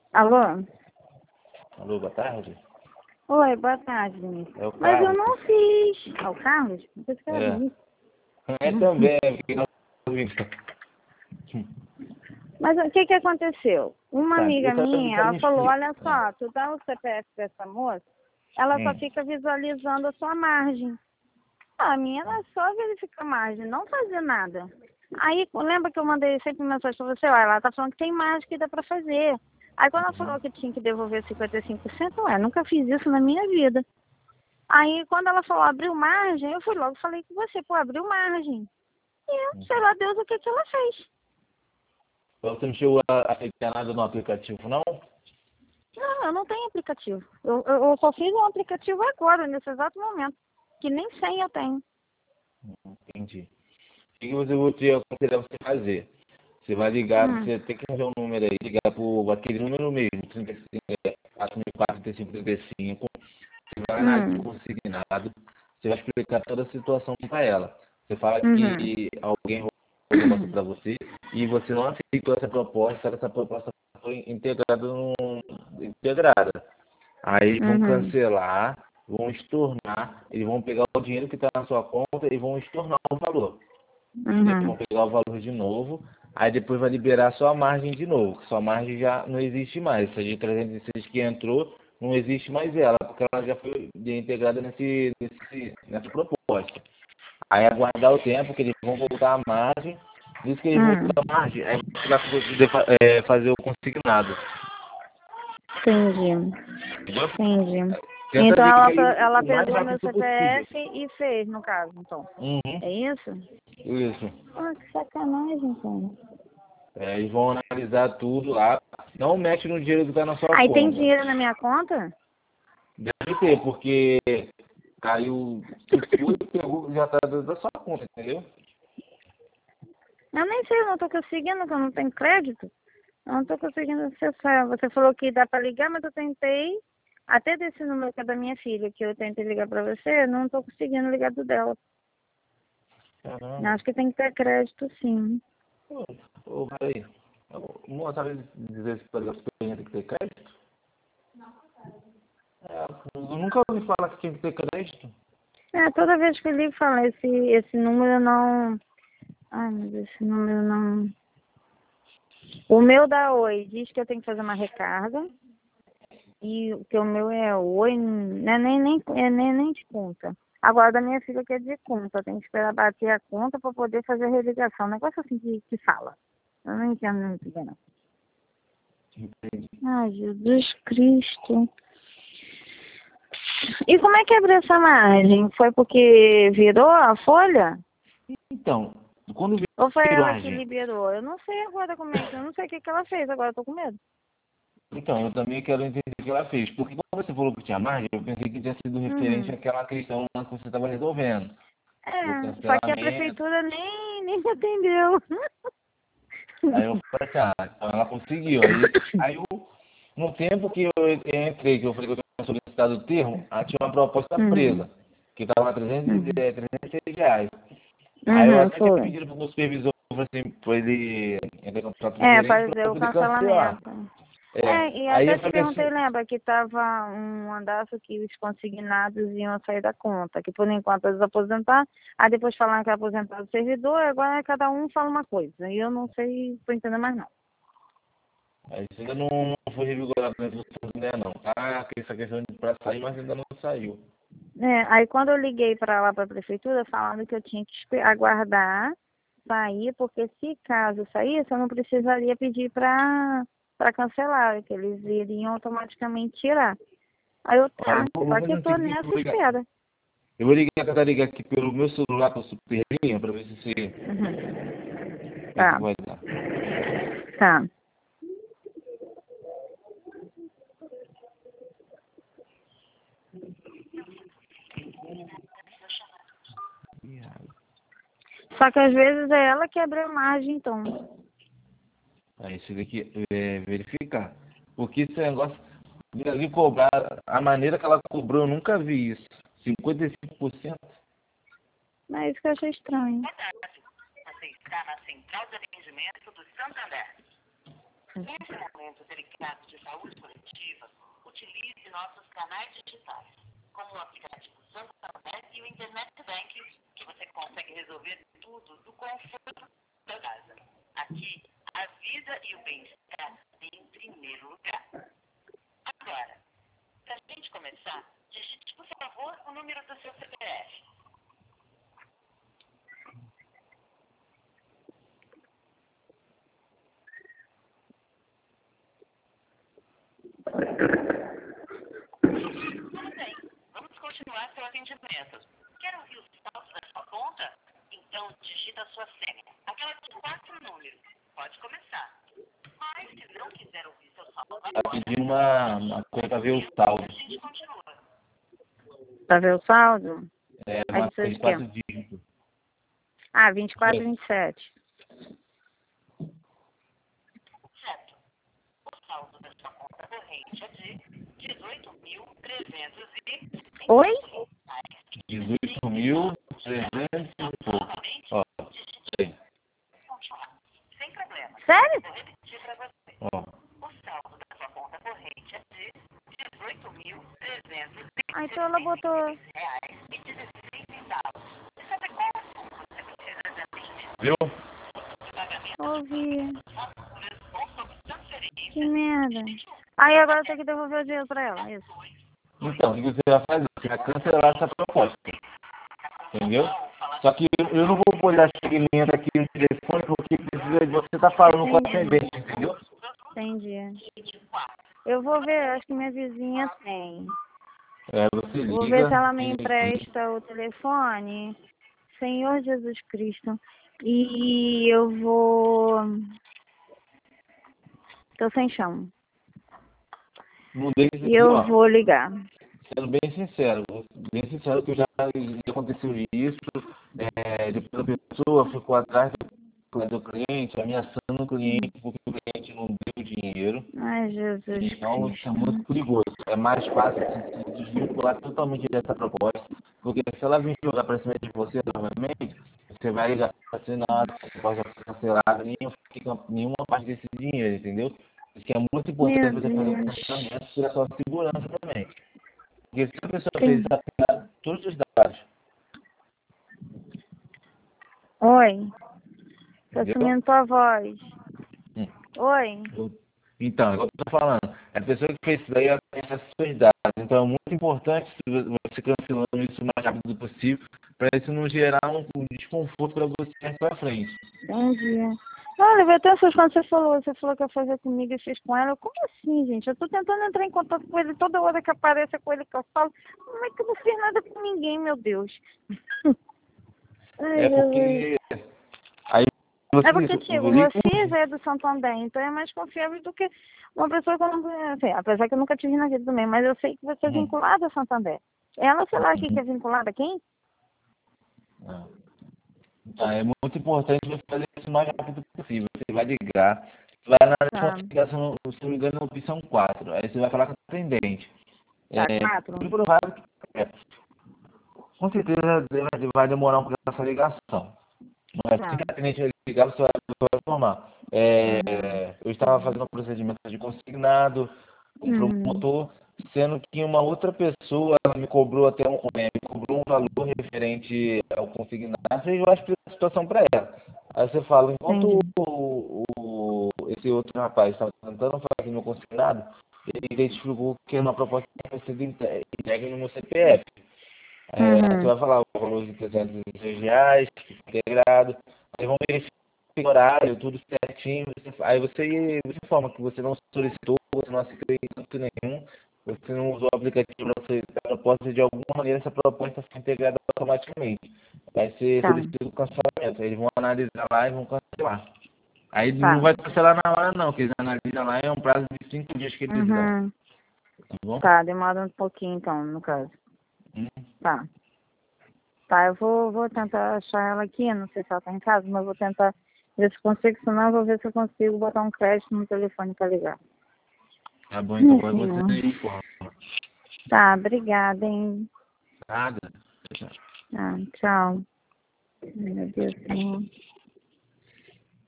Alô? Alô, boa tarde. Oi, boa tarde, Vinícius. É o Mas eu Carlos. não fiz. É o Carlos? Não sei se era É. Vinícius. É também, porque nós Mas o que aconteceu? Uma tá, amiga eu quero minha, ficar ela me falou, explicar. olha só, tu dá o CPF dessa moça, ela só Hum. fica visualizando a sua margem. A minha era só verificar a margem, não fazer nada. Aí, lembra que eu mandei sempre mensagem pra você? Olha, ela tá falando que tem margem que dá pra fazer. Aí quando ela falou que tinha que devolver 55%, ué, nunca fiz isso na minha vida. Aí quando ela falou abriu margem, eu fui logo e falei com você, pô, abriu margem. E sei lá Deus o que ela fez. Você não chegou a aceitar nada no aplicativo, não? Não, eu não tenho aplicativo. Eu só fiz um aplicativo agora, nesse exato momento. Que nem 100 eu tenho. Entendi. O que você vou te aconselhar você fazer? Você vai ligar, você tem que fazer um número aí, ligar por aquele número mesmo, 4.435, você vai analisar o consignado, você vai explicar toda a situação para ela. Você fala que alguém roubou o negócio para você e você não aceitou essa proposta foi integrada. Aí vão cancelar, vão estornar, eles vão pegar o dinheiro que está na sua conta e vão estornar o valor. Eles vão pegar o valor de novo, aí depois vai liberar a sua margem de novo. Sua margem já não existe mais. Essa de 306 que entrou, não existe mais ela, porque ela já foi integrada nessa proposta. Aí aguardar o tempo que eles vão voltar a margem. Diz que eles vão voltar a margem, aí você vai poder fazer o consignado. Entendi. Entendeu? Entendi. Tenta Então ver ela o mais pegou meu rápido possível. CPF e fez, no caso, então. Uhum. É isso? Isso. Ah, que sacanagem, cara. Eles vão analisar tudo lá. Não mexe no dinheiro que está na sua Aí tem conta. dinheiro na minha conta? Deve ter, porque caiu. Se foi, pegou, já está da sua conta, entendeu? Eu nem sei, eu não tô conseguindo, que eu não tenho crédito. Eu não tô conseguindo acessar. Você falou que dá pra ligar, mas eu tentei. Até desse número que é da minha filha, que eu tentei ligar pra você, eu não tô conseguindo ligar do dela. Eu Caramba. acho que tem que ter crédito, sim. Ô, peraí. Uma sabe dizer se, por exemplo, tem que ter crédito? É, eu nunca ouvi falar que tinha que ter crédito. É, toda vez que eu ligo, fala, esse número não... Ai, mas esse número não... O meu da Oi diz que eu tenho que fazer uma recarga. E que o meu é Oi, né, nem de conta. Agora da minha filha que é de conta. Tem que esperar bater a conta para poder fazer a religação. Um negócio assim que fala. Eu não entendo muito bem, não. Entendi. Ai, Jesus Cristo. E como é que abriu essa margem? Foi porque virou a folha? Então, quando Ou foi virou a ela que margem, liberou? Eu não sei agora como é que... Eu não sei o que ela fez. Agora eu tô com medo. então, eu também quero entender o que ela fez. Porque quando você falou que tinha margem, eu pensei que tinha sido referente àquela questão lá que você estava resolvendo. Do É, só que a cancelamento. prefeitura nem me atendeu. Aí eu falei assim, então ela conseguiu. Aí no tempo que eu entrei, que eu falei que eu tinha solicitado o termo, tinha uma proposta presa, que estava a 306 reais. Aí eu até tinha Foi. pedido para o meu supervisor assim, para ele entrar em contato com o É, gerente fazer para o poder cancelar. cancelamento. É. É, e Aí até eu te falei perguntei, assim, lembra, que tava um andaço que os consignados iam sair da conta, que por enquanto eles aposentar, aí depois falaram que ia aposentar o servidor, agora cada um fala uma coisa. E eu não sei, tô entendendo mais não. mas isso ainda não foi revigorado dentro do Santander, não. Tá, essa questão de para sair, mas ainda não saiu. É, aí quando eu liguei para lá para a prefeitura, falando que eu tinha que aguardar sair, porque se caso saísse, eu não precisaria pedir para cancelar, que eles iriam automaticamente tirar. Aí eu Ó, tá, eu vou só que fazer eu o tô seguinte, nessa espera. eu vou tentar ligar aqui pelo meu celular para a Superlinha, para ver se o que Tá, vai dar. tá. Só que às vezes é ela que abre a margem, então. Aí você tem que verificar. Porque esse negócio de cobrar, a maneira que ela cobrou, eu nunca vi isso. 55%. Mas é isso que eu achei estranho. Boa tarde. Você está na central de atendimento do Santander. Nesse momento delicado de saúde coletiva, utilize nossos canais digitais, como o aplicativo Santander e o Internet Banking, que você consegue resolver tudo do conforto da casa. Aqui, a vida e o bem-estar em primeiro lugar. Agora, para a gente começar, digite, por favor, o número do seu CPF. Tudo bem, vamos continuar seu atendimento. Quer ouvir os saldos da sua conta? Então digita a sua senha, aquela de 4 números. Pode começar. Mas se não quiser ouvir seu saldo Tá pedindo uma coisa pra ver o saldo. a gente continua. Pra ver o saldo? É, Aí uma você de quer? 4 dígitos. Ah, 24, 27. Certo. O saldo da sua conta corrente é de 18.300 e... Oi? 18.300 e pouco. Ó, aí. Continuar. Sem problema. Sério? Vou repetir para você. Ó. O saldo da sua conta corrente é de 18.300 Ah, então ela botou. reais e 16 centavos. E sabe como você precisa de atendimento Viu? de pagamento Ouvi. ou sobre transferência? Que merda. Aí agora tem que devolver o dinheiro pra ela, isso. Então, o que você vai fazer? Você vai cancelar essa proposta. Entendeu? Só que eu não vou poder dar seguimento aqui no telefone porque precisa de você estar falando com a atendente, entendeu? Entendi. Eu vou ver, acho que minha vizinha tem. É, você Vou ver se liga ela me e empresta o telefone. Senhor Jesus Cristo. E eu vou. Tô sem chão. não deixa E aqui, eu ó. vou ligar. Sendo bem sincero que já aconteceu isso, depois a pessoa ficou atrás do cliente, ameaçando o cliente porque o cliente não deu dinheiro. Ai, Jesus Então isso é muito Cristo. perigoso. É mais fácil se desvincular totalmente dessa proposta, porque se ela vir jogar para cima de você novamente, você vai ligar assim, não, você pode ser cancelado, nenhuma parte desse dinheiro, entendeu? Isso é muito importante Meu você fazer um Deus. cancelamento pela sua segurança também. Porque se a pessoa fez Sim. todos os dados, Oi. Tô entendeu? sumindo tua voz. Hum. Oi. Então, é o que eu tô falando. A pessoa que fez isso daí, ela tem essas suas dados. Então é muito importante você cancelando isso o mais rápido possível, para isso não gerar um desconforto para você mais pra frente. Entendi. Olha, eu até essas quando você falou que ia fazer comigo e fez com ela. Como assim, gente? Eu tô tentando entrar em contato com ele toda hora que aparece com ele que eu falo. Como é que eu não fiz nada com ninguém, meu Deus? Ai, É Jesus. porque aí É você porque, tipo, liga, você já é do Santander, então é mais confiável do que uma pessoa que eu não conheço. Assim, apesar que eu nunca tive na vida também, mas eu sei que você é hum, vinculada a Santander. Ela, sei lá, o que uhum, é vinculada a quem? é. Então, é muito importante você fazer isso o mais rápido possível. Você vai ligar, vai na Tá, notificação, se não me engano, na opção 4. Aí você vai falar com o atendente. tá, É, 4. muito provável que com certeza vai demorar um pouco essa ligação. Mas assim Tá. que a atendente vai ligar, você vai informar. Uhum. Eu estava fazendo um procedimento de consignado, um Uhum. promotor, sendo que uma outra pessoa ela me cobrou me cobrou um valor referente ao consignado e eu explico a situação para ela. Aí você fala, enquanto Entendi. esse outro rapaz estava tentando fazer meu consignado, ele identificou que uma proposta tinha sido entregue no meu CPF. Você Uhum. vai falar o valor de R$ 306, integrado, aí vão verificar o horário, tudo certinho, aí você informa que você não solicitou, você não aceitou em canto nenhum, você não usou o aplicativo para solicitar a proposta e de alguma maneira essa proposta foi integrada automaticamente. Vai ser Tá, solicitado o cancelamento, eles vão analisar lá e vão cancelar. Aí não tá. vai cancelar na hora não, que eles analisam lá, é um prazo de 5 dias que eles dão, Uhum. tá bom? Tá, demora um pouquinho então, no caso. Hum, Tá. Tá, eu vou tentar achar ela aqui, não sei se ela tá em casa, mas vou tentar ver se consigo, senão eu vou ver se eu consigo botar um crédito no telefone pra ligar. Tá bom, então vai você Senhor. informa. Tá, obrigada, hein? Nada. Tá, tchau. Meu Deus, Senhor.